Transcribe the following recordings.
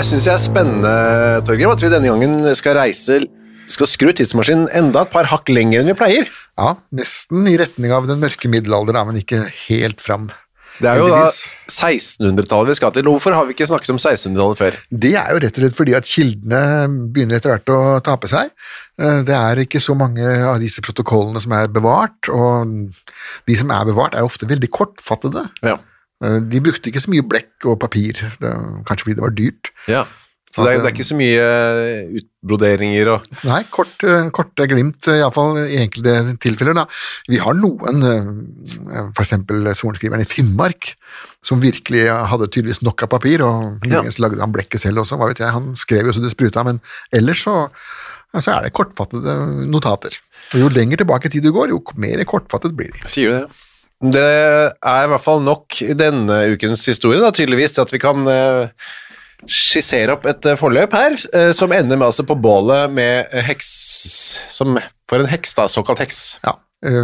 Jeg synes det spennende, Torgrim, at vi denne gangen skal skru tidsmaskinen enda et par hakk lenger enn vi pleier. Ja, nesten i retning av den mørke middelalder, men ikke helt fram. Det jo da 1600-tallet vi skal til. Hvorfor har vi ikke snakket om 1600-tallet før? Det jo rett og slett fordi at kildene begynner etter hvert å tape seg. Det ikke så mange av disse protokollene som bevart, og de som bevart ofte veldig kortfattede. Ja. De brukte ikke så mye blekk og papir, kanskje fordi det var dyrt. Ja, så det ikke så mye utbroderinger og... Nei, korte glimt, i hvert fall i enkelte tilfeller. Da. Vi har noen, for eksempel sorenskriveren i Finnmark, som virkelig hadde tydeligvis nok av papir, og muligens lagde han blekket selv også, hva vet jeg, han skrev jo så det spruta, men ellers så det kortfattede notater. Og jo lenger tilbake i tid du går, jo mer kortfattet blir de. Sier du det? Det i hvert fall nok i denne ukens historie, da, tydeligvis, at vi kan skissere opp et forløp her, som ender med altså på bålet med heks, som for en heks da, såkalt heks. Ja,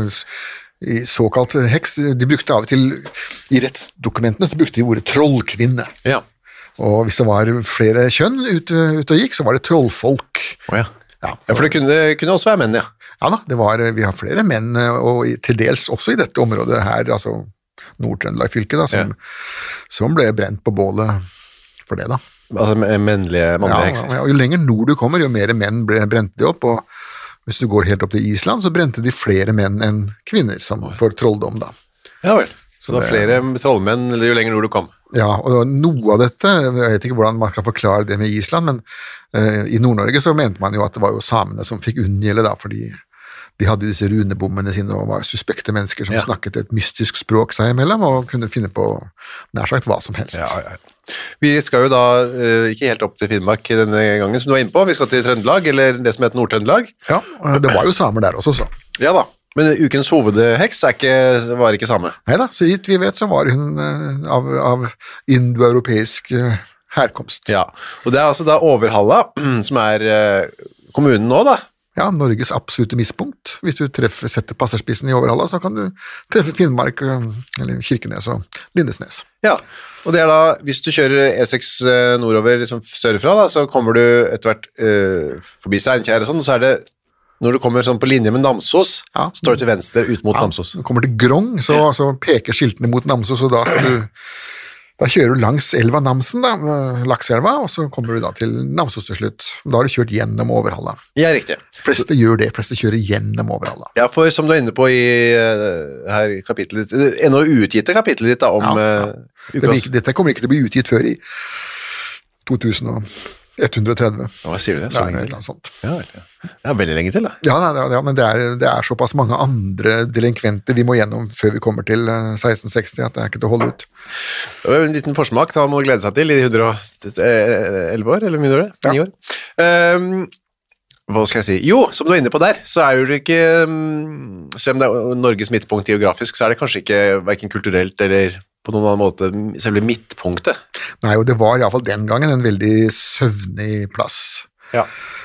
i såkalt heks, de brukte av og til, i rettsdokumentene, så brukte de ordet trollkvinne. Ja. Og hvis det var flere kjønn ute og gikk, så var det trollfolk. Ja, for det kunne også være menn, ja. Ja da, vi har flere menn, og til dels også i dette området her, altså Nord-Trøndelag fylke, da, som ble brent på bålet for det da. Altså mannlige hekser? Ja, og jo lenger nord du kommer, jo mer menn brente de opp, og hvis du går helt opp til Island, så brente de flere menn enn kvinner, som for trolldom da. Ja vel, så det var flere trollmenn jo lenger nord du kom. Ja, og noe av dette, jeg vet ikke hvordan man kan forklare det med Island, men i Nord-Norge så mente man jo at det var jo samene som fikk unngjelde da, fordi de hadde disse runebommene sine og var suspekte mennesker som snakket et mystisk språk seg imellom og kunne finne på nær sagt hva som helst. Ja. Vi skal jo da ikke helt opp til Finnmark denne gangen som du var inne på, vi skal til Trøndelag, eller det som heter Nord-Trøndelag. Ja, det var jo samer der også, så. Ja da, men ukens hovedheks var ikke same. Neida, så vidt vi vet så var hun av indoeuropeisk herkomst. Ja, og det altså da Overhalla, som kommunen nå da. Ja, Norges absolutte misspunkt. Hvis du setter passerspissen i Overhalla, så kan du treffe Finnmark, eller Kirkenes og Lindesnes. Ja, og det da, hvis du kjører E6 nordover liksom sørfra, da, så kommer du etter hvert forbi Steinkjer og sånn, og så det, når du kommer sånn på linje med Namsos, står du til venstre ut mot Namsos. Når du kommer til Grong, så peker skiltene mot Namsos, og da kjører du langs elva Namsen, da, Lakselva, og så kommer du da til Namsos til slutt. Da har du kjørt gjennom Overhalla. Ja, riktig. Fleste gjør det, fleste kjører gjennom Overhalla. Ja, for som du inne på i her kapitlet ditt, ennå utgitte kapitlet ditt da, om Dette kommer ikke til å bli utgitt før i 2130. Hva sier du det? Så lenge til? Sånt. Ja, veldig lenge til da. Ja, men det såpass mange andre delinkventer vi må gjennom før vi kommer til 1660, at det ikke til å holde ut. Det var en liten forsmak, da må glede seg til i 111 år, eller mye år? 9 år. Hva skal jeg si? Jo, som du inne på der, så jo det ikke, selv om det Norges midtpunkt geografisk, så det kanskje ikke hverken kulturelt eller på noen annen måte selve midtpunktet. Nei, og det var i hvert fall den gangen en veldig søvnig plass. Ja.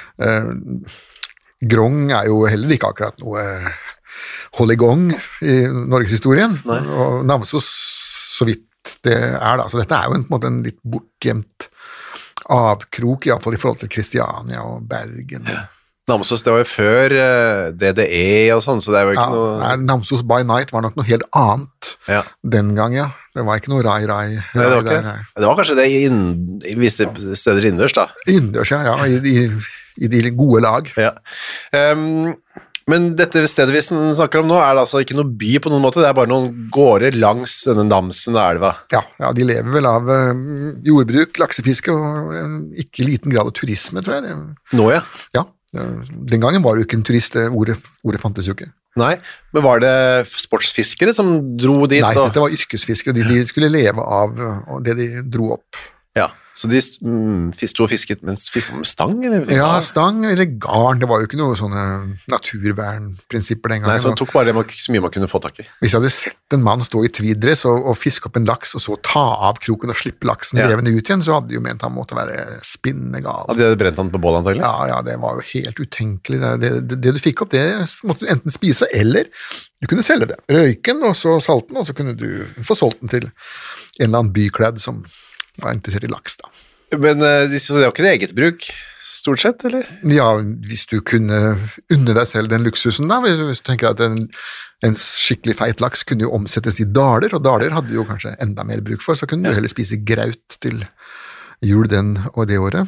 Grong jo heller ikke akkurat noe hold i gang i Norgeshistorien, og Namsos så vidt det da, så dette jo på en måte en litt bortgjemt avkrok, i hvert fall i forhold til Kristiania og Bergen. Ja. Namsos, det var jo før DDE og sånn, så det var jo ikke noe... Nei, Namsos by night var nok noe helt annet den gang, ja. Det var ikke noe rai der. Det var kanskje det i visse steder innendørs, da? Innendørs, ja, i de gode lag. Ja. Men dette stedet vi snakker om nå, det altså ikke noe by på noen måte, det bare noen gårder langs denne Namsen og elva. Ja, de lever vel av jordbruk, laksefiske og en ikke liten grad av turisme, tror jeg. Nå, ja? Ja. Den gangen var det jo ikke en turist, ordet fantes jo ikke. Nei, men var det sportsfiskere som dro dit? Nei, dette var yrkesfiskere, de skulle leve av det de dro opp. Ja, så de sto og fisket med stang? Eller? Ja, stang eller garn, det var jo ikke noe sånne naturvernprinsipper den gangen. Nei, så tok bare det så mye man kunne få tak i. Hvis jeg hadde sett en mann stå i tviddress og fiske opp en laks, og så ta av kroken og slippe laksen levende ut igjen, så hadde de jo ment han måtte være spinnegal. Hadde de brent han på bål antagelig? Ja, det var jo helt utenkelig. Det du fikk opp, det måtte du enten spise, eller du kunne selge det. Røyken, og så salten, og så kunne du få solgt den til en eller annen bykledd som var interessert i laks da. Men det var ikke det eget bruk, stort sett, eller? Ja, hvis du kunne unne deg selv den luksusen da, hvis du tenker at en skikkelig feit laks kunne jo omsettes i daler, og daler hadde jo kanskje enda mer bruk for, så kunne du heller spise graut til jul den og det året.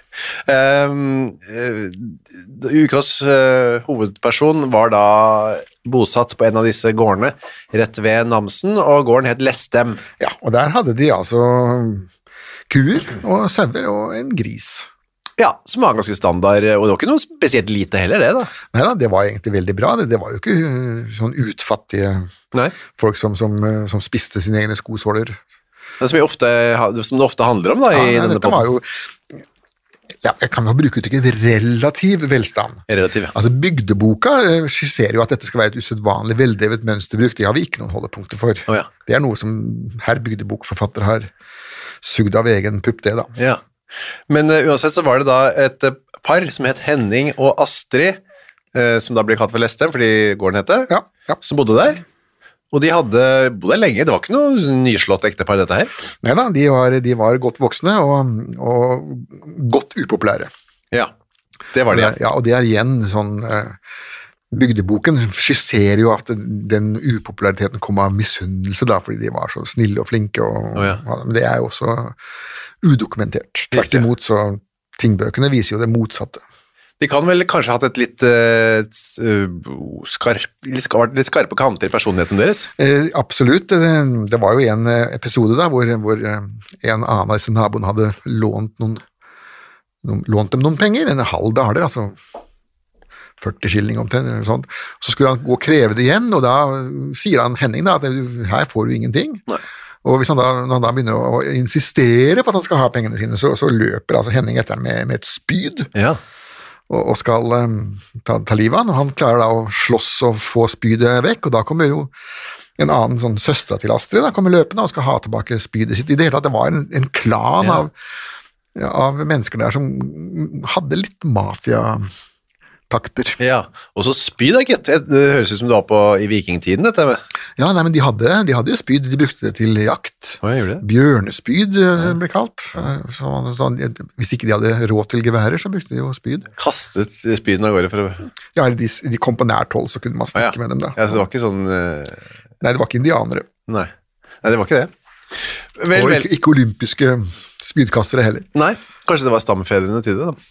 Ukas hovedperson var da bosatt på en av disse gårdene rett ved Namsen, og gården het Lestem. Ja, og der hadde de altså kuer og sauer og en gris. Ja, som var ganske standard, og det var ikke noe spesielt lite heller det da. Neida, det var egentlig veldig bra. Det var jo ikke sånn utfattige folk som spiste sine egne skosåler. Det som det ofte handler om da i denne podden. Var jo, jeg kan jo bruke uttrykket relativ velstand. Relativ, ja. Altså bygdeboka skisserer jo at dette skal være et usedvanlig veldrevet mønsterbruk. Det har vi ikke noen holdepunkter for. Ja. Det er noe som herr bygdebokforfatter har sugd av egen pupp det da. Ja. Men uansett så var det da et par som het Henning og Astrid, som da ble kalt for Lestem, fordi gården het det, som bodde der. Og de bodde lenge, det var ikke noe nyslått ektepar dette her? Neida, de var godt voksne og godt upopulære. Ja, det var de. Ja, og det er igjen sånn, bygdeboken skisserer jo at den upopulariteten kom av misunnelse da, fordi de var så snille og flinke, men det er jo også udokumentert. Tvert imot, så tingbøkene viser jo det motsatte. De kan vel kanskje ha hatt et litt skarpe kanter i personligheten deres? Absolutt. Det var jo en episode da, hvor en annen av disse naboene hadde lånt dem noen penger, en halv daler, altså 40 skilling omtrent, eller sånt. Så skulle han gå og kreve det igjen, og da sier han Henning da, at her får du ingenting. Nei. Og hvis når han da begynner å insistere på at han skal ha pengene sine, så løper altså Henning etter han med et spyd. Ja. Og skal ta livet av han, og han klarer da å slåss og få spydet vekk, og da kommer jo en annen sånn søster til Astrid, da kommer løpende og skal ha tilbake spydet sitt. I det hele tatt, det var en klan av mennesker der som hadde litt mafiatakter. Ja, og så spyd er ikke det høres ut som det var i vikingtiden, dette med. Ja, nei, men de hadde jo spyd, de brukte det til jakt. Hva gjør det? Bjørnespyd ble kalt. Hvis ikke de hadde råd til geværer, så brukte de jo spyd. Kastet spyden av gårde for å... Ja, de kom på nært hold, så kunne man stikke med dem da. Ja, så det var ikke sånn... Nei, det var ikke indianere. Nei, det var ikke det. Og ikke olympiske spydkastere heller. Nei, kanskje det var stammefedrene til det da.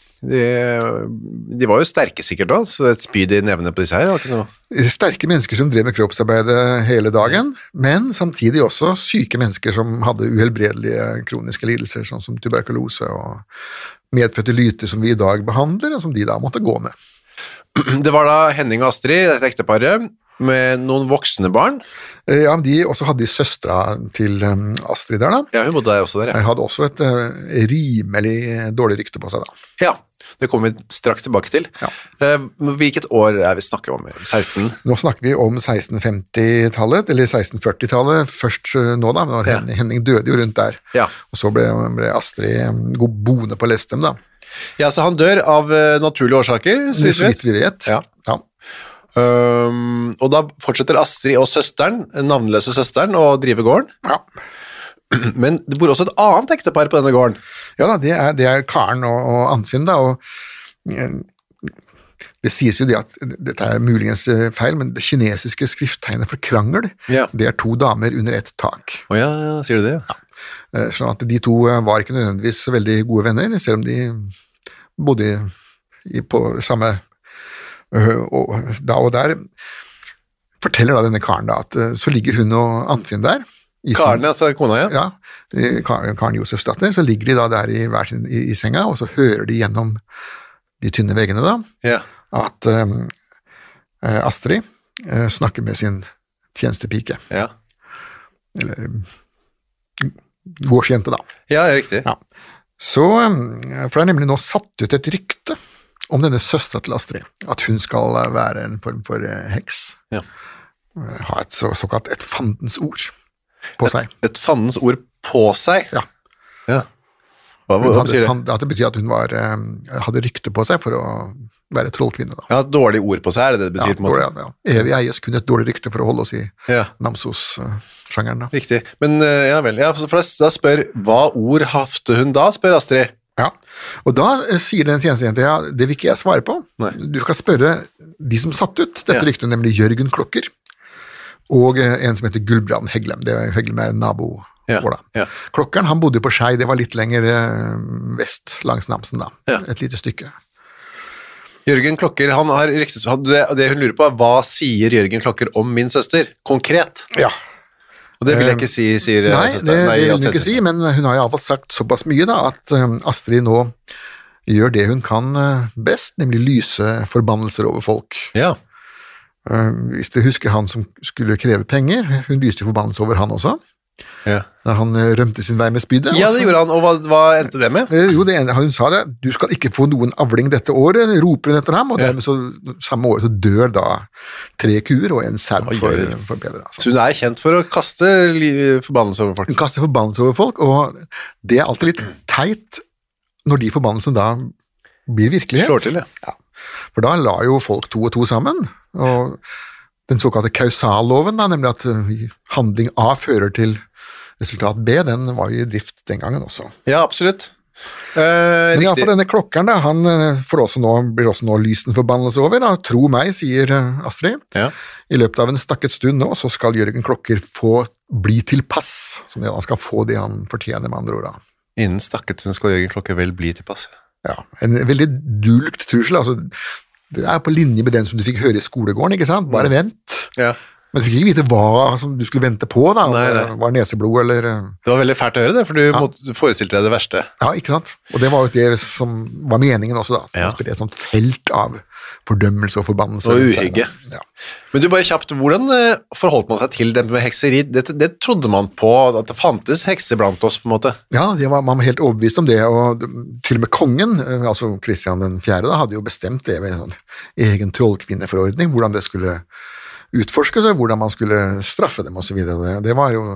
De var jo sterke sikkert da, så et spyd i nevene på disse her var ikke noe... Sterke mennesker som drev med kroppsarbeidet hele dagen, men samtidig også syke mennesker som hadde uhelbredelige kroniske lidelser, sånn som tuberkulose og medfødte lyter som vi i dag behandler, og som de da måtte gå med. Det var da Henning og Astrid, et ekteparet, med noen voksne barn. Ja, de også hadde søstra til Astrid der da. Ja, hun bodde der også der, ja. Jeg hadde også et rimelig dårlig rykte på seg da. Ja, det kommer vi straks tilbake til. Ja. Hvilket år vi snakker om? 16? Nå snakker vi om 1650-tallet, eller 1640-tallet først nå da, når Henning døde jo rundt der. Ja. Og så ble Astrid boende på Lestem da. Ja, så han dør av naturlige årsaker, så vidt vi vet. Ja. Og da fortsetter Astrid og søsteren, navnløse søsteren, å drive gården. Ja. Men det bor også et annet ektepar på denne gården. Ja da, det er Karen og Anfinn da, og det sies jo det at dette er muligens feil, men det kinesiske skrifttegnet for krangel, det er to damer under ett tak. Ja, sier du det? Ja. Sånn at de to var ikke nødvendigvis veldig gode venner, selv om de bodde på samme da og der. Forteller da denne Karen da, at så ligger hun og Anfinn der, Karen, altså kona, ja? Ja, Karen Josefs datter, så ligger de da der i senga, og så hører de gjennom de tynne veggene da, at Astrid snakker med sin tjenestepike. Ja. Eller gårdsjente da. Ja, det er riktig. Ja. Så, for det er nemlig nå satt ut et rykte om denne søstera til Astrid, at hun skal være en form for heks. Ja. Ha et såkalt et fandens ord på seg. Et fandens ord på seg? Ja. Ja. Hva betyr det? At det betyr at hun hadde rykte på seg for å være trollkvinne da. Ja, dårlig ord på seg, er det betyr på en måte? Dårlig, ja. Evig eies kun et dårlig rykte for å holde oss i Namsos-sjangeren da. Riktig. Men ja vel, ja, for da spør, hva ord hafte hun da, spør Astrid? Ja, og da sier den tjenestejente, ja, det vil ikke jeg svare på. Nei. Du skal spørre de som satt ut dette ryktet, nemlig Jørgen Klokker, og en som heter Gulbrand Heglem. Heglem er en nabo. Ja. Klokkeren, han bodde på Skei, det var litt lenger vest langs Namsen da, et lite stykke. Jørgen Klokker, han har ryktet, det hun lurer på, hva sier Jørgen Klokker om min søster, konkret? Ja. Og det vil jeg ikke si, sier nei, søster. Det vil hun ikke si, men hun har i alle fall sagt såpass mye da, at Astrid nå gjør det hun kan best, nemlig lyse forbannelser over folk. Ja. Hvis du husker han som skulle kreve penger, hun lyste forbannelse over han også. Ja. Da han rømte sin vei med spydet. Ja, det gjorde han, og hva endte det med? Jo, hun sa det, du skal ikke få noen avling dette året, roper hun etter ham, og dermed så, samme år så dør da 3 kuer og en sau for bedre. Altså. Så hun er kjent for å kaste forbannelser over folk? Hun kaster forbannelser over folk, og det er alltid litt teit når de forbannelsene da blir virkelighet. Slår til, ja. For da la jo folk 2 og 2 sammen, og den såkalte kausalloven, da, nemlig at handling A fører til resultat B, den var jo i drift den gangen også. Ja, absolutt. Men i alle fall denne klokkeren, da, han blir også nå lyst en forbannelse over, da. Tro meg, sier Astrid. Ja. I løpet av en stakket stund nå, så skal Jørgen Klokker få bli til pass, som han skal få det han fortjener med andre ord da. Innen stakket stund skal Jørgen Klokker vel bli til pass. Ja, en veldig dulgt trussel, altså det er på linje med den som du fikk høre i skolegården, ikke sant? Bare vent. Ja. Men du fikk ikke vite hva som du skulle vente på da, nei. Var neseblod eller... Det var veldig fælt å høre det, for du forestilte deg det verste. Ja, ikke sant? Og det var jo det som var meningen også da, som spiller et sånt felt av fordømmelse og forbannelse. Og uhygge. Ja. Men du bare kjapt, hvordan forholdt man seg til det med hekseri? Det trodde man på, at det fantes hekser blant oss på en måte? Ja, man var helt overbevist om det, og til og med kongen, altså Kristian den 4. da, hadde jo bestemt det ved en sånn egen trollkvinneforordning, hvordan det skulle utforske seg, hvordan man skulle straffe dem og så videre. Det var jo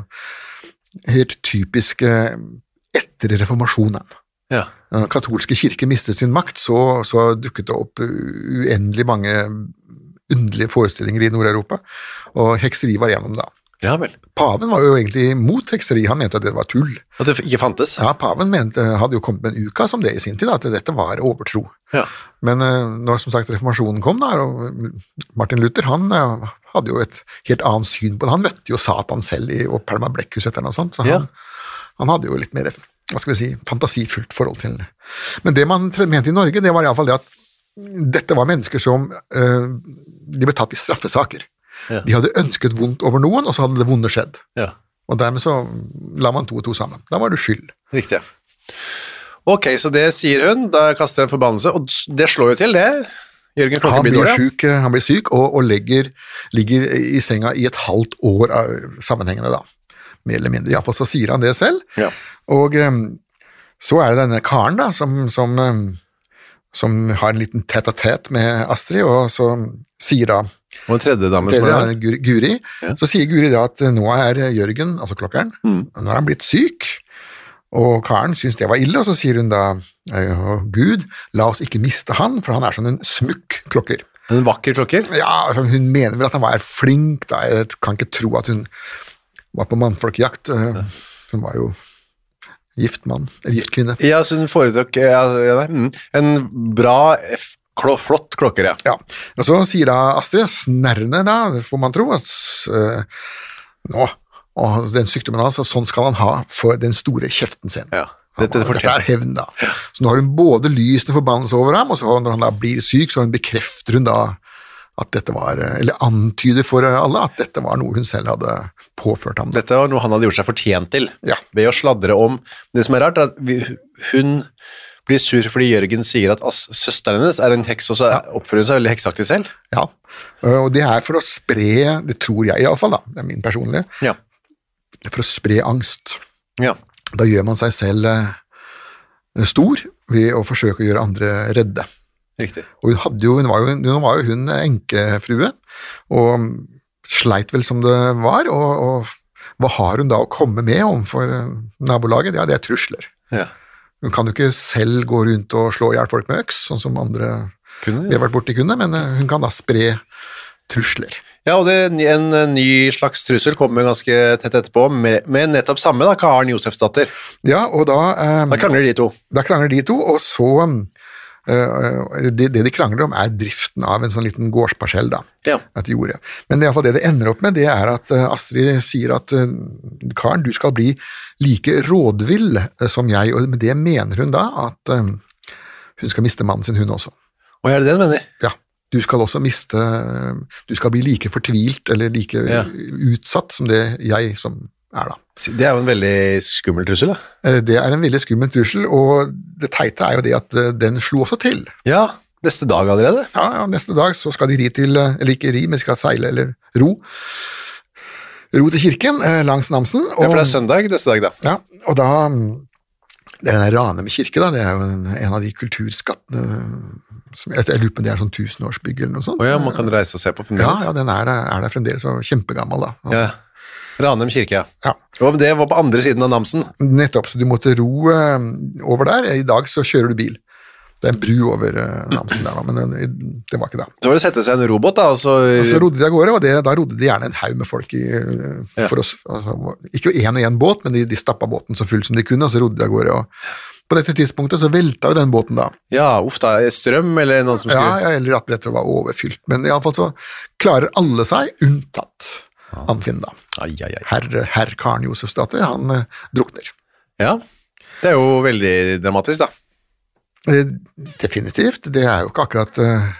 helt typisk etter reformasjonen. Ja. Katolske kirke mistet sin makt, så dukket det opp uendelig mange underlige forestillinger i Nord-Europa, og hekseri var gjennom da. Ja vel. Paven var jo egentlig mot hekseri, han mente at det var tull. At det ikke fantes? Ja, paven hadde jo kommet med en uka som det i sin tid, at dette var overtro. Ja. Men når som sagt reformasjonen kom da, og Martin Luther, han hadde jo et helt annet syn på det. Han møtte jo Satan selv og Palma Blekkhus etter noe sånt, så han hadde jo litt mer, hva skal vi si, fantasifullt forhold til det. Men det man mente i Norge, det var i alle fall det at dette var mennesker som de ble tatt i straffesaker. Ja. De hadde ønsket vondt over noen, og så hadde det vonde skjedd. Ja. Og dermed så la man 2 og 2 sammen. Da var du skyld. Riktig. Ok, så det sier hun, da kaster en forbannelse, og det slår jo til det. Jørgen Klokker blir dårlig. Han blir syk, og ligger i senga i et halvt år av sammenhengende da. Mer eller mindre. I hvert fall så sier han det selv. Ja. Og så er det denne karen da, som har en liten tete-a-tete med Astrid, og så sier da og en tredje dame som er Guri, så sier Guri da at nå er Jørgen, altså klokkeren, nå er han blitt syk, og Karen synes det var ille, og så sier hun da, Gud, la oss ikke miste han, for han er sånn en smukk klokker. En vakker klokker? Ja, altså, hun mener vel at han var flink, da. Jeg kan ikke tro at hun var på mannfolkjakt, hun var jo giftmann, eller giftkvinne. Ja, så hun foretrakk en bra flott klokker, ja. Ja, og så sier da Astrid, snerrende da, får man tro, nå, og den sykdommen hans, sånn skal han ha for den store kjeften sin. Ja, dette er hevn da. Så nå har hun både lyst en forbannelse over ham, og så når han da blir syk, så bekrefter hun da at dette var, eller antyder for alle, at dette var noe hun selv hadde påført ham. Dette var noe han hadde gjort seg fortjent til, ved å sladre om. Det som er rart er at hun blir sur fordi Jørgen sier at søsteren hennes er en heks, og så oppfører hun seg veldig heksaktig selv. Ja, og det er for å spre, det tror jeg i alle fall da, det er min personlige, det er for å spre angst. Ja. Da gjør man seg selv stor ved å forsøke å gjøre andre redde. Riktig. Og hun var jo enkefrue, og sleit vel som det var, og hva har hun da å komme med om for nabolaget? Ja, det er trusler. Ja. Hun kan jo ikke selv gå rundt og slå ihjel folk med øks, sånn som andre Kunne, Vi har vært borti kunne, men hun kan da spre trusler. Ja, og en ny slags trussel kommer ganske tett etterpå, med nettopp samme da, Karen Josefsdatter. Ja, og da... Da krangler de to. Og så... Det de krangler om driften av en sånn liten gårdsparsell da, at de gjorde. Men i hvert fall det ender opp med, det at Astrid sier at Karen, du skal bli like rådvill som jeg, og med det mener hun da at hun skal miste mannen sin, hun også. Og er det det du mener? Ja, du skal også du skal bli like fortvilt eller like utsatt som det jeg som da. Det jo en veldig skummel trussel, da. Det en veldig skummel trussel, og det teite jo det at den slo også til. Ja, neste dag allerede. Ja, neste dag så skal de ri til, eller ikke ri, men skal seile eller ro til kirken langs Namsen. Og, ja, for det søndag neste dag da. Ja, og da, det denne Ranheim kirke da, det jo en av de kulturskattene, jeg lurer på det sånn 1000-årsbygg eller noe sånt. Ja, man kan reise og se på fremdeles. Ja, den der fremdeles, og kjempegammel da. Ja. Ranheim kirke, ja. Og det var på andre siden av Namsen. Nettopp, så du måtte ro over der. I dag så kjører du bil. Det en bru over Namsen der, men det var ikke da. Så var det sette seg en robot da, og så rodde de av gårde, og da rodde de gjerne en haug med folk for oss. Altså, ikke en og en båt, men de stappa båten så fullt som de kunne, og så rodde de av gårde, og på dette tidspunktet så velta jo den båten da. Ja, da, strøm eller noen som skulle... Ja, eller at dette var overfylt, men i alle fall så klarer alle seg unntatt Anfinn da. Herr Karen Josefsdatter, han drukner. Ja, det jo veldig dramatisk da. Definitivt, det jo ikke akkurat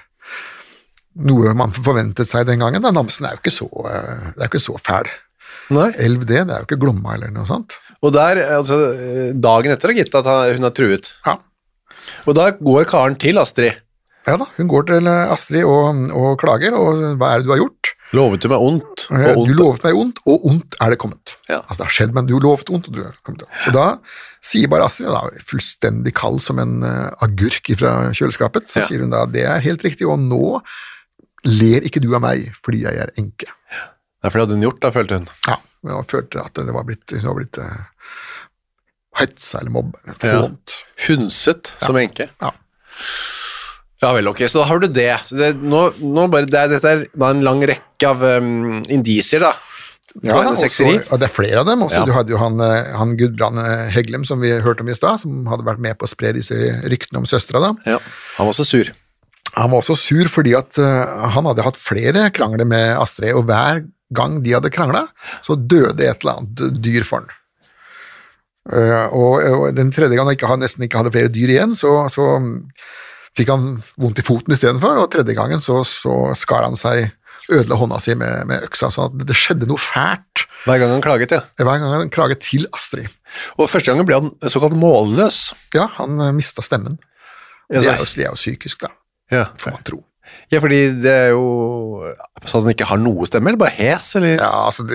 noe man forventet seg den gangen, da Namsen jo ikke så fæl. Nei. Elv det jo ikke Glomma eller noe sånt. Og der, altså, dagen etter gitt at hun har truet. Ja. Og da går Karen til Astrid. Ja da, hun går til Astrid og klager, og hva det du har gjort? Lovet du meg ondt, og ondt. Du lovet meg ondt, og ondt det kommet. Ja. Altså det har skjedd, men du lovet ondt, og du kommet. Og da sier bare Astrid, da, fullstendig kald som en agurk fra kjøleskapet, så sier hun da, det helt riktig, og nå ler ikke du av meg, fordi jeg enke. Ja, for det hadde hun gjort da, følte hun. Ja, hun følte at hun var blitt hetsa eller mobba. Ja. Hunset som enke. Ja. Ja vel, ok, så da har du det. Dette da en lang rekke av indisier da. Ja, og det flere av dem også. Ja. Du hadde jo han Gudbrand Heglem som vi hørte om i sted, som hadde vært med på å spre disse ryktene om søstra da. Ja, han var også sur. Han var også sur fordi at han hadde hatt flere krangler med Astrid, og hver gang de hadde kranglet, så døde et eller annet dyr for han. Og den tredje gang han nesten ikke hadde flere dyr igjen, så fikk han vondt i foten i stedet for, og tredje gangen så skar han seg, ødela hånda si med øksa, så det skjedde noe fælt. Hver gang han klaget, ja. Hver gang han klaget til Astrid. Og første gangen ble han såkalt målløs. Ja, han mistet stemmen. Det jo psykisk da, får man tro. Ja, fordi det jo så at han ikke har noe stemme, eller bare hes, eller? Ja, altså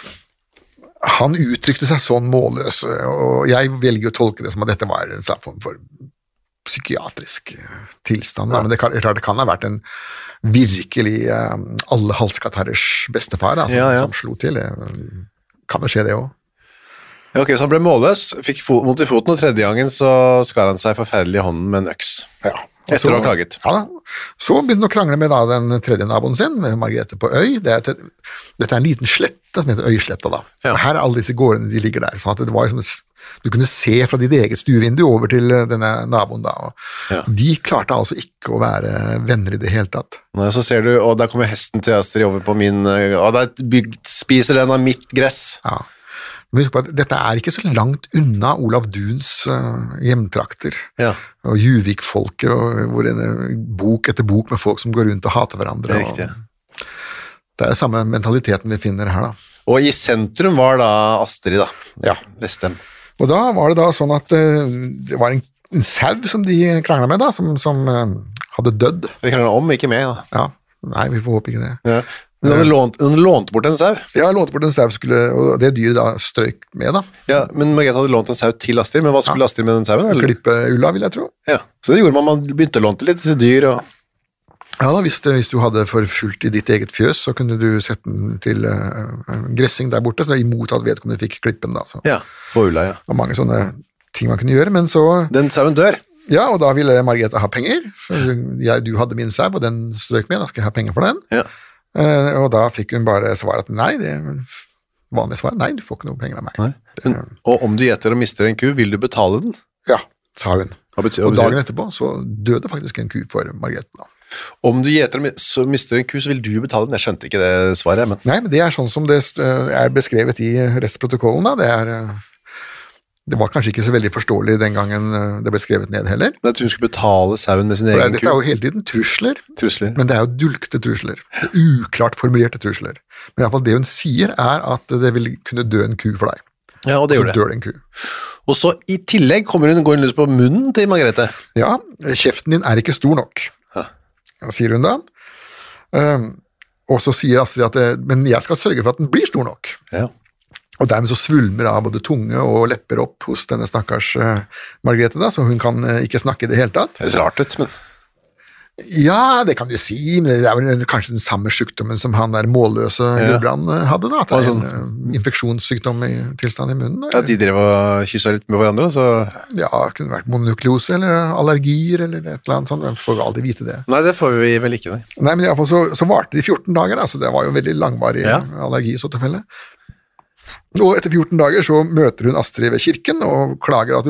han uttrykte seg sånn målløs, og jeg velger å tolke det som at dette var en form for psykiatrisk tilstand, men det kan ha vært en virkelig alle halskatarrers bestefar da, som slo til. Kan det skje det også? Ja, ok, så han ble målløs, fikk vondt i foten, og tredje gangen så skar han seg forferdelig i hånden med en øks. Ja. Etter å ha klaget. Ja, så begynte han å krangle med da, den tredje naboen sin, med Margrethe på Øy. Dette en liten slette som heter Øysletta da. Ja. Her alle disse gårdene de ligger der, sånn at det var som du kunne se fra ditt eget stuevindu over til denne naboen da, og de klarte altså ikke å være venner i det hele tatt. Nei, så ser du, og der kommer hesten til Astrid over på min, og der spiser den av mitt gress. Ja. Men husk på at dette ikke så langt unna Olav Duns hjemtrakter, og Juvik-folket, hvor bok etter bok med folk som går rundt og hater hverandre. Det riktig, ja. Det samme mentaliteten vi finner her da. Og i sentrum var da Astrid da, Vestheim. Og da var det da sånn at det var en sau som de kranglet med da, som hadde dødd. Vi kranglet om, ikke med da. Ja, nei, vi får håpe ikke det. Ja. Men hun lånte bort en sau? Ja, lånte bort en sau, og det dyret da strøk med da. Ja, men Margrethe hadde lånt en sau til Astrid, men hva skulle Astrid med den sauen? Klippe ulla, vil jeg tro. Ja, så det gjorde man begynte å låne litt til dyr og... Ja da, hvis du hadde forfulgt i ditt eget fjøs, så kunne du sette den til gressing der borte, så imot at vedkommende fikk klippen da. Så. Ja, få ulla, ja. Det var mange sånne ting man kunne gjøre, men så... Den sauen dør? Ja, og da ville Margrethe ha penger, for du hadde min sau, og den strøk med, da skal jeg ha penger for den. Ja. Og da fikk hun bare svar at nei, det vanlige svar, nei, du får ikke noe penger av meg. Nei. Og om du gjetter og mister en ku, vil du betale den? Ja, sa hun. Hva betyr, og dagen etterpå så døde faktisk en ku for Margrethe da. Om du gjeter og mister en ku, så vil du betale den? Jeg skjønte ikke det svaret. Men... Nei, men det er sånn som det er beskrevet i rettsprotokollen da, det var kanskje ikke så veldig forståelig den gangen det ble skrevet ned heller. Men at hun skulle betale sauen med sin egen ku? Dette er jo hele tiden trusler, Trusler. Men det er jo dulgte trusler, uklart formulerte trusler. Men i hvert fall det hun sier er at det vil kunne dø en ku for deg. Ja, og det gjør det. Så dør det en ku. Og så i tillegg går hun løs på munnen til Margrethe. Ja, kjeften din er ikke stor nok, sier hun da. Og så sier Astrid at men jeg skal sørge for at den blir stor nok. Ja. Og dermed så svulmer av både tunge og lepper opp hos denne stakkars Margrethe da, så hun kan ikke snakke i det hele tatt. Det høres rart ut, men... Ja, det kan du si, men det er vel kanskje den samme sykdommen som han der målløse Gudbrand hadde da, at det er en infeksjonssykdom i tilstand i munnen. Ja, de drev og kysset litt med hverandre, så... Ja, det kunne vært mononukleose eller allergier eller et eller annet sånt, jeg får aldri vite det. Nei, det får vi vel ikke, nei. Nei, men i hvert fall så varte det i 14 dager, altså det var jo veldig langvarig allergi i så tilfelle. Og etter 14 dager så møter hun Astrid ved kirken og klager at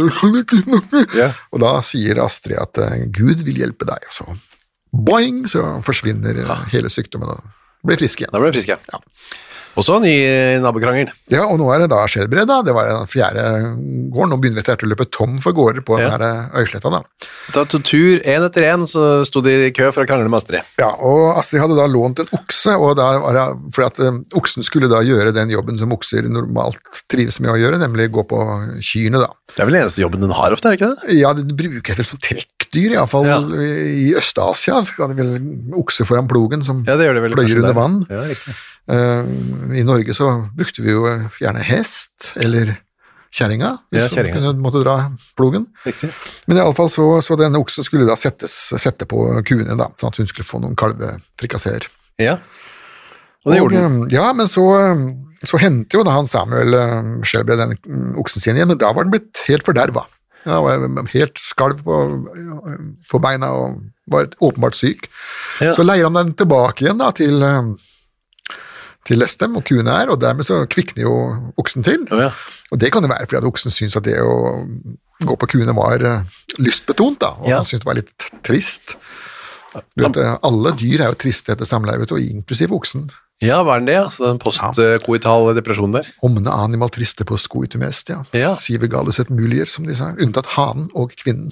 og da sier Astrid at Gud vil hjelpe deg, og så boing, så forsvinner hele sykdommen og blir frisk igjen. Da ble det frisk, ja. Og så ny nabokrangel. Ja, og nå er det da Skjelbred da, det var den 4. gården, nå begynner vi etter å løpe tom for gårder på den her øysletta da. Da tog tur en etter en, så stod de i kø for å krangle med Astrid. Ja, og Astrid hadde da lånt en okse, og da var det, fordi at oksen skulle da gjøre den jobben som okser normalt trives med å gjøre, nemlig gå på kyrne da. Det er vel den eneste jobben den har ofte, er det ikke det? Ja, det brukes vel som trekkdyr, i hvert fall i Øst-Asia, så skal det vel okse foran plogen som pløyer under vann. Ja, riktig. I Norge så brukte vi jo gjerne hest, eller kjerringa, hvis man måtte dra plogen. Riktig. Men i alle fall så denne oksen skulle da sette på kuene da, sånn at hun skulle få noen kalvefrikasser. Ja, og det gjorde den. Ja, men så hendte jo da han Samuel Skjelbred den oksen sin igjen, men da var den blitt helt forderva. Ja, var helt skalv på beina og var åpenbart syk. Ja. Så leier han den tilbake igjen da til Lestem og kuene her, og dermed så kvikner jo oksen til. Og det kan jo være fordi at oksen synes at det å gå på kuene var lystbetont da, og han synes det var litt trist. Du vet, alle dyr er jo triste etter samleivet, og inklusiv oksen. Ja, var den det? Altså den postkoital depresjon der? Omne animal triste post coitum est, Sive galus et mulier, som de sa, unntatt hanen og kvinnen.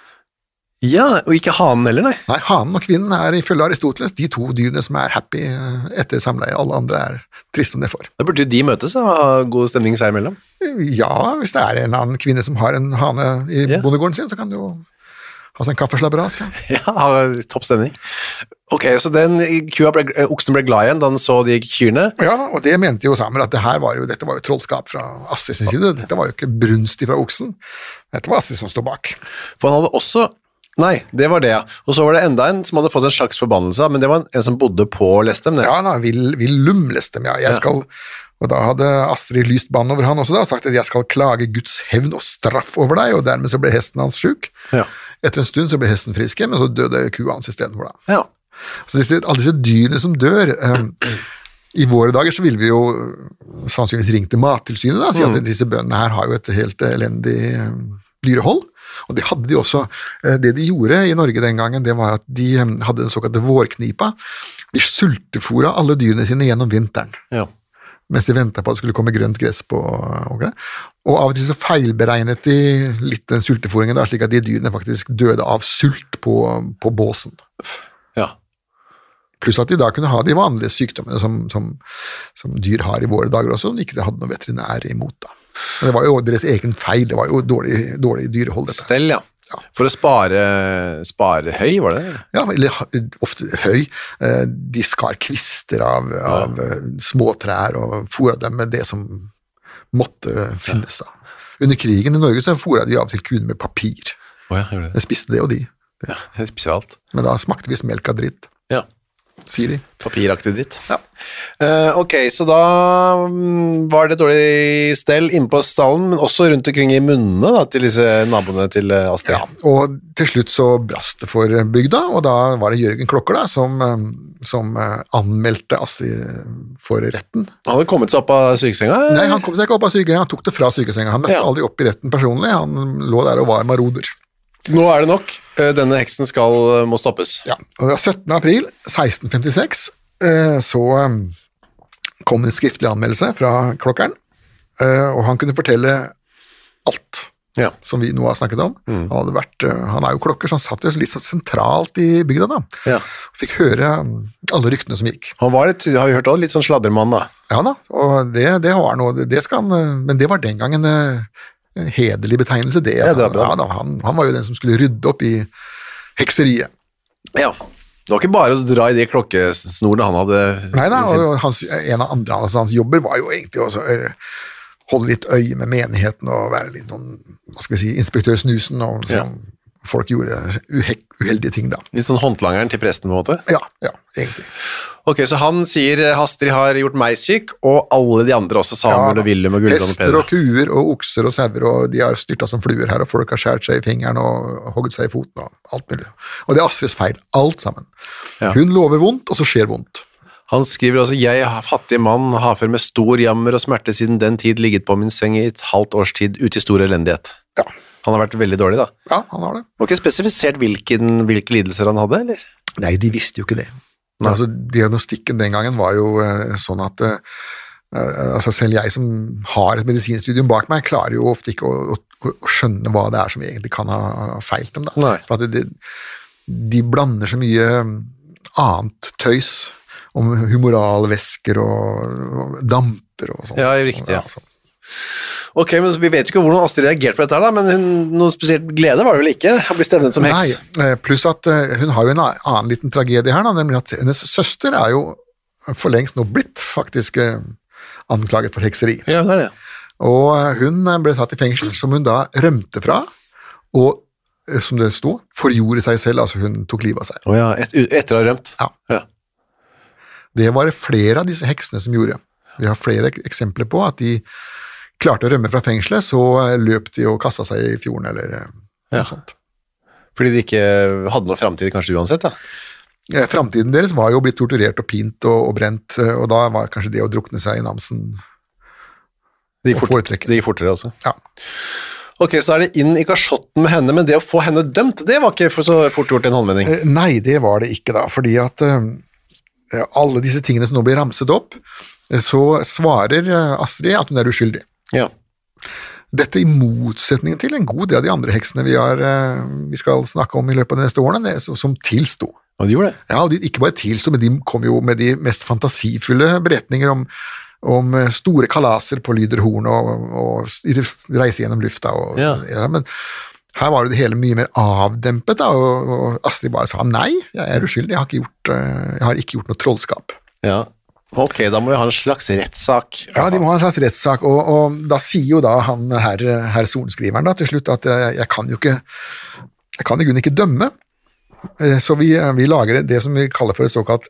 Ja, og ikke hanen heller, nei. Nei, hanen og kvinnen er ifølge Aristoteles de 2 dyrene som er happy etter samleie. Alle andre er triste om det for. Da burde jo de møtes og ha god stemning seg imellom. Ja, hvis det er en annen kvinne som har en hane i bondegården sin, så kan det jo ha seg en kaffeslabberas. Ja, topp stemning. Ok, så oksen ble glad igjen da den så de kyrne? Ja, og det mente jo Samuel at dette var jo trollskap fra Astrid sin side. Dette var jo ikke brunst fra oksen. Dette var Astrid som stod bak. For han hadde også... Nei, det var det, ja. Og så var det enda en som hadde fått en slags forbannelse, men det var en som bodde på Lestem. Det. Ja, Willum Lestem, og da hadde Astrid lyst bann over han også da, og sagt at jeg skal klage Guds hevn og straff over deg, og dermed så ble hesten hans syk. Ja. Etter en stund så ble hesten frisk, men så døde kua hans i stedet for da. Ja. Så alle disse dyrene som dør, i våre dager så ville vi jo sannsynligvis ringt til Mattilsynet da, og si at disse bøndene her har jo et helt elendig dyrehold. Og det hadde de også. Det de gjorde i Norge den gangen, det var at de hadde den såkalte vårknipa. De sultefora alle dyrene sine gjennom vinteren. Ja. Mens de ventet på at det skulle komme grønt gress på. Okay? Og av og til så feilberegnet de litt den sulteforingen da, slik at de dyrene faktisk døde av sult på båsen. Ja. Pluss at de da kunne ha de vanlige sykdommene som dyr har i våre dager også, som ikke de hadde noe veterinær imot da. Men det var jo deres egen feil, det var jo dårlig dyrehold dette. Stell, ja. For å spare høy, var det det? Ja, eller ofte høy. De skar kvister av småtrær og foret dem med det som måtte finnes da. Under krigen i Norge så foret de av til kuene med papir. Gjorde det? Jeg spiste det og de. Ja, jeg spiser alt. Men da smakte visst melk av dritt. Ja. sier de. Papiraktig dritt. Ja. Ok, så da var det dårlig stell inne på stallen, men også rundt omkring i munnene da, til disse naboene til Astrid. Ja, og til slutt så brast det for bygda, og da var det Jørgen Klokker da, som anmeldte Astrid for retten. Han hadde kommet seg opp av sykesenga? Nei, han kom seg ikke opp av sykesenga, han tok det fra sykesenga. Han møtte aldri opp i retten personlig, han lå der og var maroder. Nå er det nok. Denne heksen må stoppes. Ja, og 17. april 1656 så kom en skriftlig anmeldelse fra Klokkeren, og han kunne fortelle alt som vi nå har snakket om. Han er jo klokker, så han satt jo litt så sentralt i bygda da. Fikk høre alle ryktene som gikk. Han var har vi hørt også, litt sånn sladdermann da. Ja da, og det var noe, men det var den gangen en hederlig betegnelse det. Ja, det var bra. Han var jo den som skulle rydde opp i hekseriet. Ja, det var ikke bare å dra i de klokkesnorene han hadde. Nei da, og en av hans jobber var jo egentlig også holde litt øye med menigheten og være litt noen, hva skal vi si, inspektør Snusen og folk gjorde uheldige ting da. Litt sånn håndlangeren til presten på en måte? Ja, egentlig. Ok, så han sier Astrid har gjort meg syk, og alle de andre også, Samuel og Willem og Gulbrand og Peder. Hester og kuer og okser og sauer, og de har styrtet som fluer her, og folk har skjært seg i fingeren og hogget seg i foten og alt mulig. Og det er Astrids feil, alt sammen. Hun lover vondt, og så skjer vondt. Han skriver også, jeg har fattig mann, har før med stor jammer og smerte siden den tid ligget på min seng i et halvt års tid ut i stor elendighet. Ja. Han har vært veldig dårlig da. Ja, han har det. Var ikke spesifisert hvilke lidelser han hadde, eller? Nei, de visste jo ikke det. Altså, diagnostikken den gangen var jo sånn at selv jeg som har et medisinstudium bak meg, klarer jo ofte ikke å skjønne hva det er som egentlig kan ha feilt dem. Da. For at de blander så mye annet tøys om humoralvæsker og damper og sånt. Ja, riktig, ja. Ok, men vi vet jo ikke hvordan Astrid reagerte på dette her da, men noe spesielt glede var det vel ikke å bli stevnet som heks? Nei, pluss at hun har jo en annen liten tragedie her da, nemlig at hennes søster er jo for lengst nå blitt faktisk anklaget for hekseri. Ja, det er det. Og hun ble tatt i fengsel, som hun da rømte fra, og som det stod, forgjorde seg selv, altså hun tok livet av seg. Åja, etter å ha rømt? Ja. Det var det flere av disse heksene som gjorde. Vi har flere eksempler på at de klarte å rømme fra fengselet, så løp de og kastet seg i fjorden eller noe sånt. Fordi de ikke hadde noe fremtid kanskje uansett da? Fremtiden deres var jo blitt torturert og pint og brent, og da var kanskje det å drukne seg i Namsen å foretrekke. Det gikk fortere også? Ja. Ok, så er det inn i kasjotten med henne, men det å få henne dømt, det var ikke så fort gjort i en håndvending? Nei, det var det ikke da, fordi at alle disse tingene som nå blir ramset opp, så svarer Astrid at hun er uskyldig. Ja. Dette i motsetning til en god del av de andre heksene vi skal snakke om i løpet av de neste årene, som tilsto. Og de gjorde det? Ja, og de ikke bare tilsto, men de kom jo med de mest fantasifulle beretninger om store kalaser på lyder horn og reise gjennom lufta. Men her var det hele mye mer avdempet, da, og Astrid bare sa nei, jeg er uskyldig, jeg har ikke gjort noe trollskap. Ja, ok, da må vi ha en slags rettssak. Ja, de må ha en slags rettssak, og da sier jo da han herr sorenskriveren da, til slutt at jeg kan i grunnen ikke dømme, så vi lager det som vi kaller for et såkalt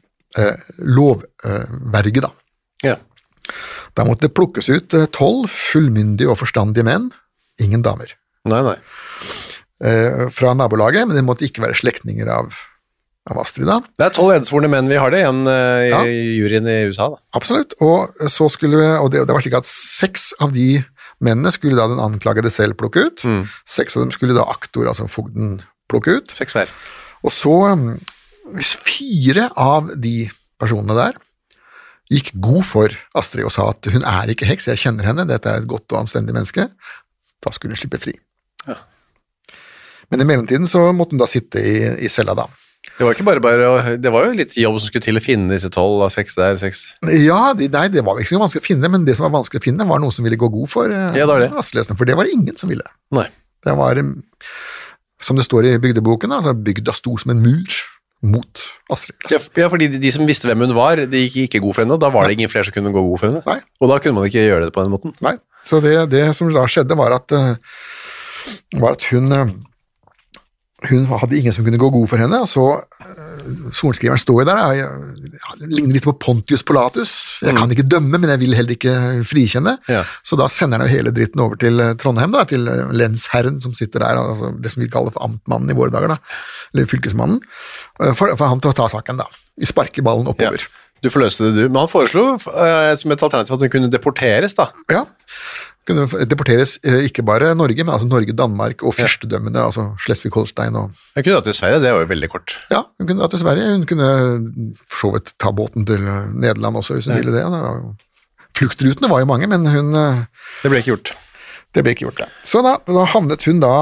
lovverge da. Ja. Da måtte det plukkes ut 12 fullmyndige og forstandige menn, ingen damer. Nei. Fra nabolaget, men det måtte ikke være slektninger av Astrid da. Det er 12 ensvorne menn vi har det igjen i juryen i USA da. Absolutt, og det var slik at 6 av de mennene skulle da den anklagede selv plukke ut, 6 av dem skulle da aktor, altså fogden, plukke ut. 6 hver. Og så, hvis 4 av de personene der gikk god for Astrid og sa at hun er ikke heks, jeg kjenner henne, dette er et godt og anstendig menneske, da skulle hun slippe fri. Ja. Men i mellomtiden så måtte hun da sitte i cella da. Det var ikke bare, det var jo litt jobb som skulle til å finne disse 12 av 6 der, 6. Ja, nei, det var ikke så vanskelig å finne, men det som var vanskelig å finne var noen som ville gå god for Astrid, for det var det ingen som ville. Nei. Det var, som det står i bygdeboken, altså bygda sto som en mur mot Astrid. Ja, fordi de som visste hvem hun var, de gikk ikke god for henne, og da var det ingen flere som kunne gå god for henne. Nei. Og da kunne man ikke gjøre det på den måten. Nei, så det som da skjedde var at hun hadde ingen som kunne gå god for henne, og så sorenskriveren står jo der, ligner litt på Pontius Pilatus. Jeg kan ikke dømme, men jeg vil heller ikke frikjenne. Ja. Så da sender han jo hele dritten over til Trondheim, da, til lensherren som sitter der, altså det som vi kaller for amtmannen i våre dager, da, eller fylkesmannen, for han til å ta saken da. Vi sparker ballen oppover. Ja. Du forløste det, du. Men han foreslo som et alternativ at den kunne deporteres, da. Ja, kunne deporteres ikke bare Norge, men altså Norge, Danmark og fyrstedømmene, altså Schleswig-Holstein og... Jeg kunne dra til Sverige, det var jo veldig kort. Ja, hun kunne dra til Sverige, hun kunne for så vidt ta båten til Nederland også, hvis hun ville det. Fluktrutene var jo mange, men hun... Det ble ikke gjort. Det ble ikke gjort, det. Så da havnet hun da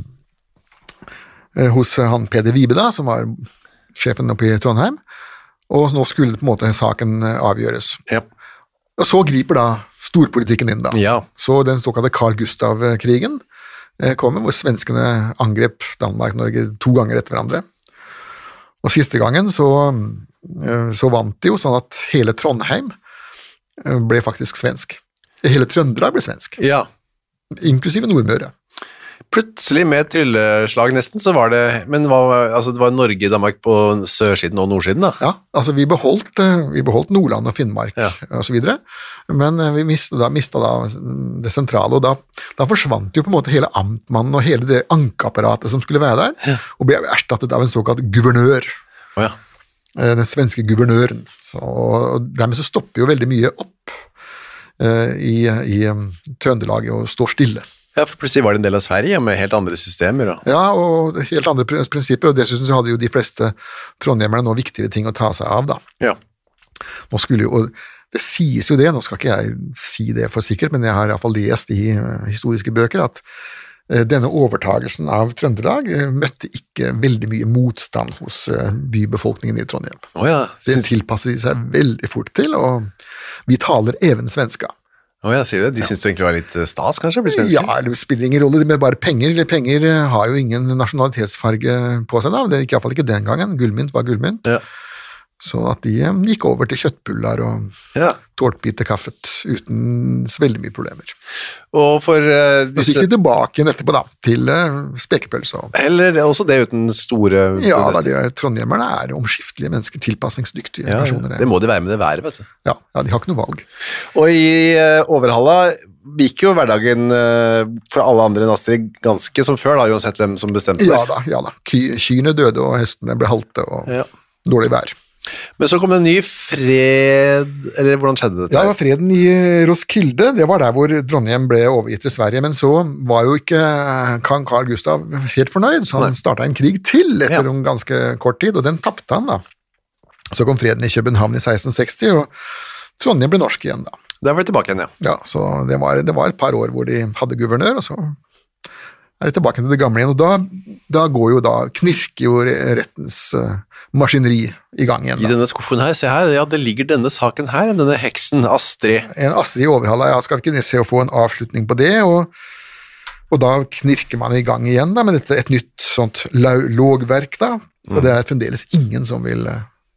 hos han Peder Wibe da, som var sjefen oppe i Trondheim, og nå skulle det på en måte saken avgjøres. Ja. Og så griper da storpolitikken inn da. Ja. Så den såkalte Carl Gustav-krigen kommer, hvor svenskene angrep Danmark-Norge 2 ganger etter hverandre. Og siste gangen så vant de jo sånn at hele Trondheim ble faktisk svensk. Hele Trøndelag ble svensk. Ja. Inklusive Nordmøre. Plutselig med et trylleslag nesten, så var det, men altså det var Norge, Danmark på sørsiden og nordsiden da? Ja, altså vi beholdt Nordland og Finnmark og så videre, men vi mistet da det sentrale, og da forsvant jo på en måte hele amtmannen og hele det ankeapparatet som skulle være der, og ble erstattet av en såkalt guvernør. Ja. Den svenske guvernøren. Og dermed så stopper jo veldig mye opp i Trøndelaget og står stille. Ja, for plutselig var det en del av Sverige med helt andre systemer. Ja, og helt andre prinsipper, og dessuten så hadde jo de fleste trondhjemmerne nå viktigere ting å ta seg av, da. Ja. Nå skulle jo, og det sies jo det, nå skal ikke jeg si det for sikkert, men jeg har i hvert fall lest i historiske bøker, at denne overtagelsen av Trøndelag møtte ikke veldig mye motstand hos bybefolkningen i Trondheim. Det tilpasset de seg veldig fort til, og vi taler even svenska. Jeg sier det. De synes det egentlig var litt stas, kanskje, å bli svenske? Ja, det spiller ingen rolle, det med bare penger. Penger har jo ingen nasjonalitetsfarge på seg da, det er i hvert fall ikke den gangen. Gullmynt var gullmynt. Ja. Så at de gikk over til kjøttbullar og tårtbitekaffet uten så veldig mye problemer. Og for så gikk de tilbake igjen etterpå da, til spekepølse. Eller også det uten store protester. Ja, trondhjemmerne er omskiftelige mennesker, tilpasningsdyktige personer. Det må de være med det været, vet du. Ja, de har ikke noe valg. Og i Overhalla gikk jo hverdagen for alle andre enn Astrid ganske som før, da, uansett hvem som bestemte det. Ja da. Kyrne døde, og hestene ble halte, og dårlig vær. Men så kom det en ny fred, eller hvordan skjedde det? Ja, det var freden i Roskilde, det var der hvor Trondheim ble overgitt til Sverige, men så var jo ikke kong Carl Gustav helt fornøyd, så han startet en krig til etter en ganske kort tid, og den tappte han da. Så kom freden i København i 1660, og Trondheim ble norsk igjen da. Der var det tilbake igjen, Ja, så det var et par år hvor de hadde guvernør, og så er det tilbake til det gamle igjen, og da knirker jo rettens maskineri i gang igjen. I denne skuffen her, se her, det ligger denne saken her, denne heksen Astrid. En Astrid i Overhalla, skal vi ikke se å få en avslutning på det, og da knirker man i gang igjen da, med et nytt sånt lågverk da, og det er fremdeles ingen som vil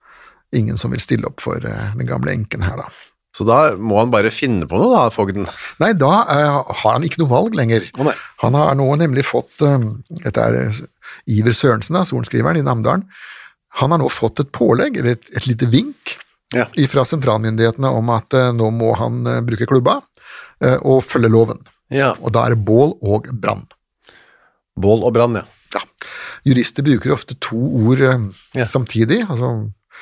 stille opp for den gamle enken her da. Så da må han bare finne på noe da, fogden? Nei, da har han ikke noe valg lenger. Han har nå nemlig fått, dette er Iver Sørensen, sorenskriveren i Namdalen, han har nå fått et pålegg, eller et lite vink fra sentralmyndighetene om at nå må han bruke klubba og følge loven. Ja. Og da er det bål og brann. Bål og brann, ja. Jurister bruker ofte 2 ord samtidig, altså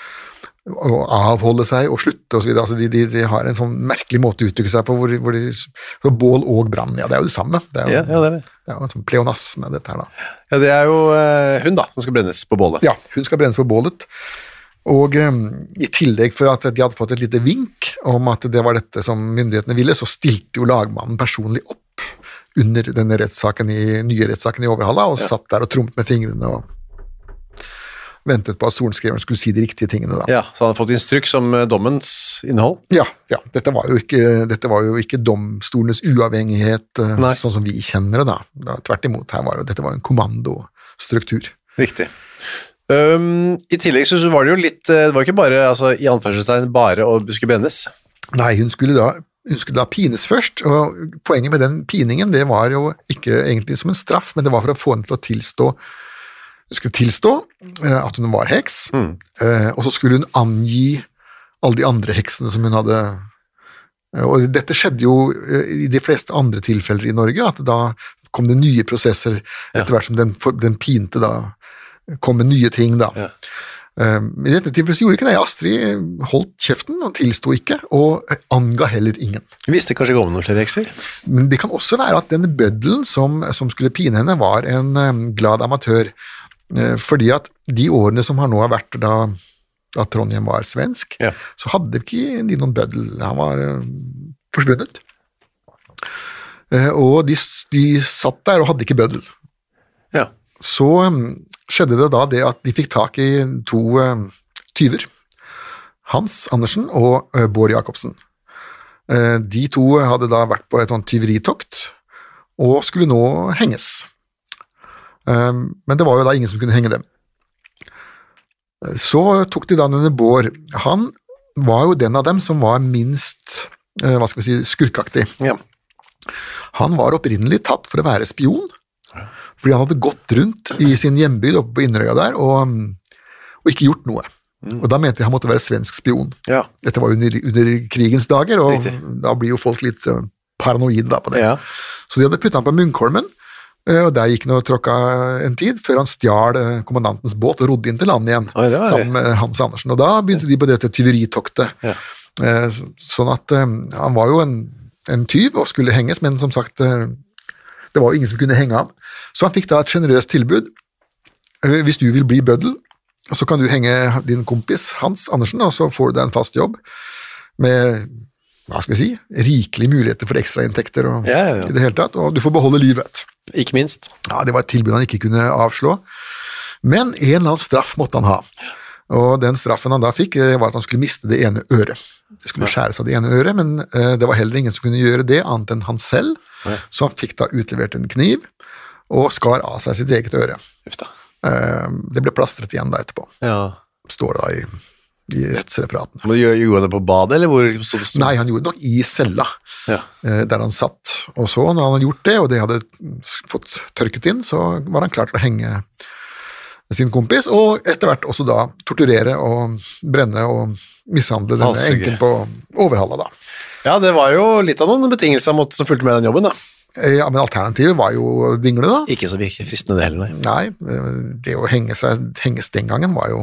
å avholde seg og slutte og så videre, altså de har en sånn merkelig måte å uttrykke seg på hvor så bål og brann, det er jo det samme, det er jo det er jo en sånn pleonasme dette her da. Ja, det er jo hun da, som skal brennes på bålet. Ja, hun skal brennes på bålet, og i tillegg for at de hadde fått et lite vink om at det var dette som myndighetene ville, så stilte jo lagmannen personlig opp under denne nye rettssaken i Overhalla, og satt der og trommet med fingrene og ventet på at sorenskriveren skulle si de riktige tingene da. Ja, så han hadde fått instruks om dommens innhold? Ja, dette var jo ikke domstolenes uavhengighet sånn som vi kjenner det da. Tvert imot, dette var en kommandostruktur. Riktig. I tillegg så var det jo litt, det var ikke bare, altså i anførselstegn, bare å skulle brennes. Nei, hun skulle da pines først, og poenget med den piningen, det var jo ikke egentlig som en straff, men det var for å få henne til å tilstå Hun skulle tilstå at hun var heks, og så skulle hun angi alle de andre heksene som hun hadde. Og dette skjedde jo i de fleste andre tilfeller i Norge, at da kom det nye prosesser etter hvert som den pinte da, kom med nye ting da. Ja. I dette tilfellet så gjorde ikke det. Astrid holdt kjeften og tilsto ikke, og anga heller ingen. Du visste kanskje ikke om noen flere hekser? Men det kan også være at denne bøddelen som skulle pine henne var en glad amatør, fordi at de årene som nå har vært da Trondheim var svensk, så hadde ikke de noen bøddel. Han var forsvunnet. Og de satt der og hadde ikke bøddel. Ja. Så skjedde det da det at de fikk tak i 2 tyver, Hans Andersen og Bård Jacobsen. De 2 hadde da vært på et tyveritokt og skulle nå henges. Men det var jo da ingen som kunne henge dem. Så tok de da denne Bård. Han var jo den av dem som var minst, skurkaktig. Ja. Han var opprinnelig tatt for å være spion, fordi han hadde gått rundt i sin hjembygd oppe på Inderøya der, og ikke gjort noe. Og da mente jeg han måtte være svensk spion. Ja. Dette var under krigens dager, og da blir jo folk litt paranoid da på det. Ja. Så de hadde puttet han på Munkholmen, og der gikk han og tråkka en tid, før han stjal kommandantens båt og rodde inn til land igjen, sammen med Hans Andersen. Og da begynte de på dette tyveritoktet. Ja. Sånn at han var jo en tyv og skulle henges, men som sagt, det var jo ingen som kunne henge ham. Så han fikk da et generøst tilbud. Hvis du vil bli bøddel, så kan du henge din kompis Hans Andersen, og så får du deg en fast jobb med, rikelige muligheter for ekstrainntekter og i det hele tatt, og du får beholde livet. Ikke minst. Ja, det var et tilbud han ikke kunne avslå. Men en eller annen straff måtte han ha. Og den straffen han da fikk, var at han skulle miste det ene øret. Det skulle skjæres av det ene øret, men det var heller ingen som kunne gjøre det annet enn han selv, så han fikk da utlevert en kniv og skar av seg sitt eget øre. Det ble plastret igjen da etterpå. Ja. Står det da i rettsreferatene. Men gjorde han det på badet, eller hvor stod det? Nei, han gjorde det nok i cella, der han satt. Og så, når han hadde gjort det, og det hadde fått tørket inn, så var han klar til å henge sin kompis, og etter hvert også da torturere og brenne og mishandle denne enken på Overhalla da. Ja, det var jo litt av noen betingelser som fulgte med den jobben da. Ja, men alternativet var jo dingle da. Ikke så virkelig fristende det heller. Nei, det å henges den gangen var jo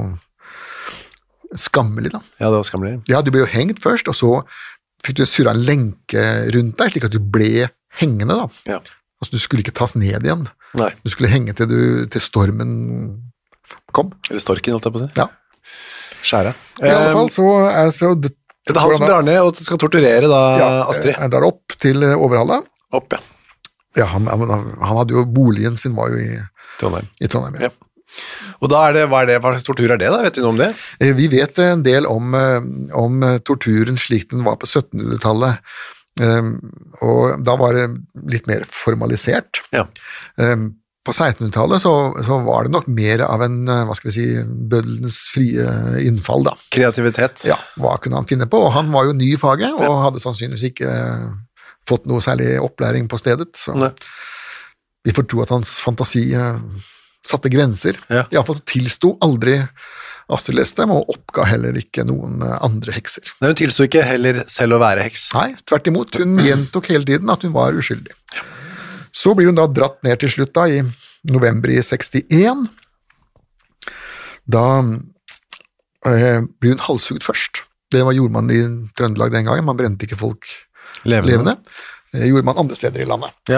skammelig da. Ja, det var skammelig. Ja, du ble jo hengt først, og så fikk du surra en lenke rundt deg, slik at du ble hengende da. Ja. Altså, du skulle ikke tas ned igjen. Nei. Du skulle henge til stormen kom. Eller storken, holdt jeg på å si. Ja. Skjære. I alle fall så det er han som drar ned og skal torturere da, Astrid. Han drar opp til Overhalla. Opp, ja. Ja, han hadde jo boligen sin var jo i Trondheim. Ja. Og da hva slags tortur er det da? Vet du noe om det? Vi vet en del om torturen slik den var på 1700-tallet. Og da var det litt mer formalisert. Ja. På 1600-tallet så var det nok mer av en, bøddelens frie innfall da. Kreativitet. Ja, hva kunne han finne på? Og han var jo ny i faget, og hadde sannsynligvis ikke fått noe særlig opplæring på stedet, så vi får tro at hans fantasi satte grenser. Ja. I hvert fall tilsto aldri Astrid Lestem, og oppga heller ikke noen andre hekser. Nei, hun tilsto ikke heller selv å være heks? Nei, tvert imot. Hun gjentok hele tiden at hun var uskyldig. Ja. Så blir hun da dratt ned til slutt da, i november i 61. Da blir hun halshugd først. Det gjorde man i Trøndelag den gangen. Man brente ikke folk levende. Det gjorde man andre steder i landet. Ja.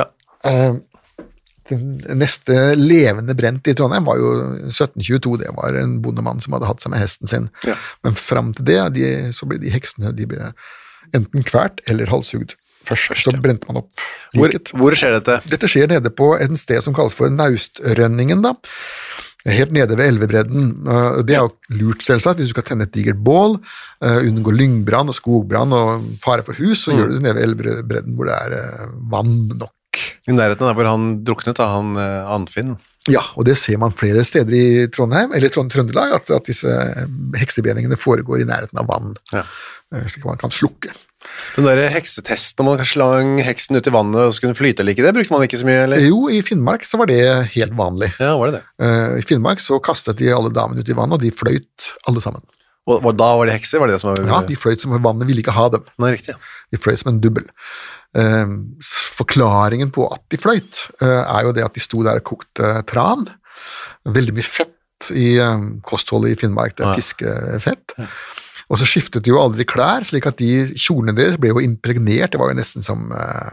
Den neste levende brent i Trondheim var jo 1722. Det var en bondemann som hadde hatt seg med hesten sin. Ja. Men frem til det, så ble de heksene enten kvært eller halshugd. Først så brente man opp liket. Hvor skjer dette? Dette skjer nede på en sted som kalles for Naustrønningen da. Helt nede ved elvebredden. Det er jo lurt selvsagt, hvis du skal tenne et digert bål, unngå lyngbrann og skogbrann og fare for hus, så gjør du det nede ved elvebredden hvor det er vann nok. I nærheten der hvor han druknet da, han Anfinn? Ja, og det ser man flere steder i Trondheim, eller Trøndelag, at disse heksebeningene foregår i nærheten av vann, slik man kan slukke. Den der heksetesten, når man kanskje slang heksen ut i vannet og så kunne flyte eller ikke, det brukte man ikke så mye, eller? Jo, i Finnmark så var det helt vanlig. Ja, var det det? I Finnmark så kastet de alle damene ut i vannet, og de fløyt alle sammen. Og da var det hekser, var det det som var? Ja, de fløyt som vannet ville ikke ha dem. Nei, riktig, ja. De fløyt som en dubbel. Forklaringen på at de fløyt er jo det at de sto der og kokte tran. Veldig mye fett i kostholdet i Finnmark, det er fiskefett. Ja. Og så skiftet de jo aldri klær, slik at de kjolene deres ble jo impregnert, det var jo nesten som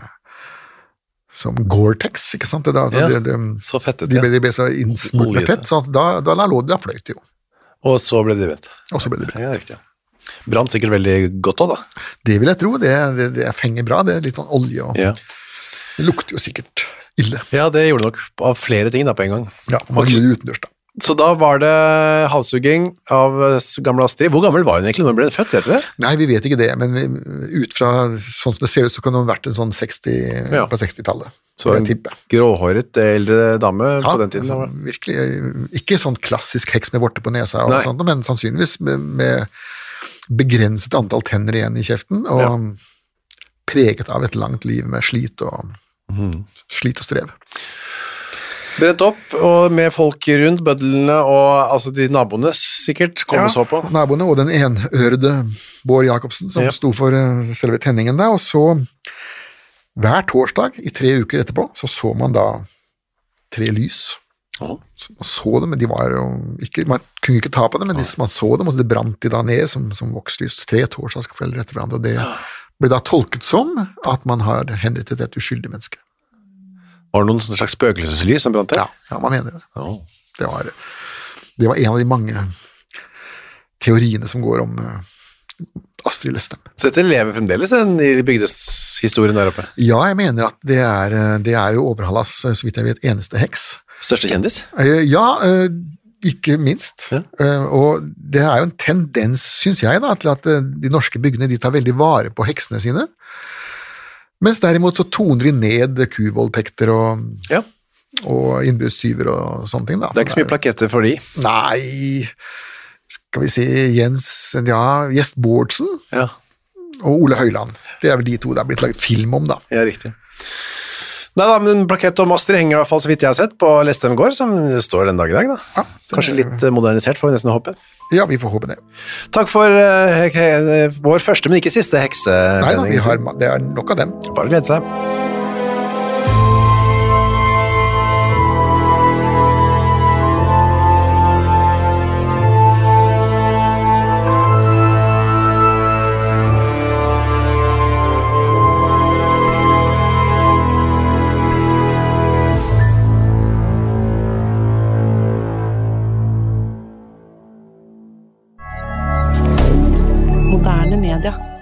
Gore-Tex, ikke sant? Så fettet, de ble så innsmurt med fett, så da fløyt de jo. Og så ble de brent. Ja, riktig, ja. Brant sikkert veldig godt også, da. Det vil jeg tro, det fenger bra, det er litt sånn olje, og det lukter jo sikkert ille. Ja, det gjorde nok av flere ting da på en gang. Ja, man gjorde det utendørs da. Så da var det halshugging av gamle Astrid. Hvor gammel var hun egentlig når hun ble født, vet du det? Nei, vi vet ikke det, men ut fra sånn som det ser ut, så kan hun ha vært en sånn 60 på 60-tallet. Så en gråhåret eldre dame på den tiden? Ja, virkelig. Ikke sånn klassisk heks med vorte på nesa, og sånt, men sannsynligvis med begrenset antall tenner igjen i kjeften, og preget av et langt liv med slit og strev. Brent opp, og med folk rundt, bødlene og altså de naboene sikkert kom og så på. Ja, naboene og den enørede Bård Jacobsen som sto for selve tenningen der, og så hver torsdag i 3 uker etterpå, så man da 3 lys. Så man så dem, men de var jo ikke, man kunne ikke ta på dem, men man så dem, og det brant de da ned som vokslys, 3 torsdagskvelder etter hverandre, og det ble da tolket som at man har henrettet et uskyldig menneske. Var det noen slags spøkelseslys som brant der? Ja, man mener det. Det var en av de mange teoriene som går om Astrid Lestem. Så dette lever fremdeles i bygdeshistorien der oppe? Ja, jeg mener at det er jo Overhallas, så vidt jeg vet, eneste heks. Største kjendis? Ja, ikke minst. Ja. Og det er jo en tendens, synes jeg da, til at de norske bygdene, de tar veldig vare på heksene sine. Mens derimot så toner de ned kuvoldtekter og innbruddstyver og sånne ting da. Det er ikke så mye plaketter for de? Nei, skal vi si Gjest Bårdsen og Ole Høiland. Det er vel de to det har blitt laget film om da. Ja, riktig. Nei da, men plakett om Astrid henger i hvert fall så vidt jeg har sett på Lestem gård, som står den dag i dag da. Ja, kanskje litt modernisert, får vi nesten håpe. Ja, vi får håpe det. Takk for vår første, men ikke siste hekse. Nei da, det er nok av dem. Bare glede seg. Moderne media.